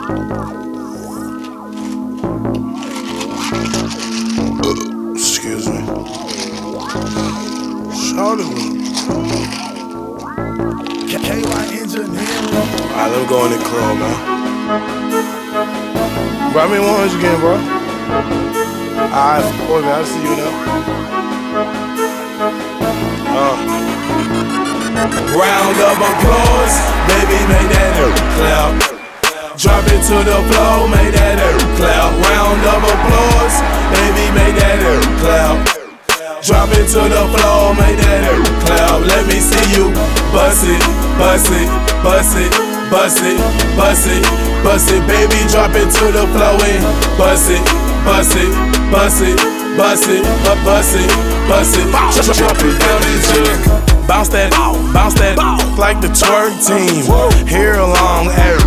Excuse me. Shorty. K-Line Engineering. Alright, let me go in the club, man. Grab me ones again, bro. Alright, boy, man, I'll see you now. Round of applause, baby, make that clap. Drop it to the floor, make that clap. Round of applause, baby, make that clap. Drop it to the floor, make that clap. Let me see you bust it, bust it, bust it, bust it, bust it, bust it. Baby, drop it to the floor and bust it, bust it, bust it, bust it, bust it, bust it. Drop it down into it. Bounce that, like the twerk team. Here along,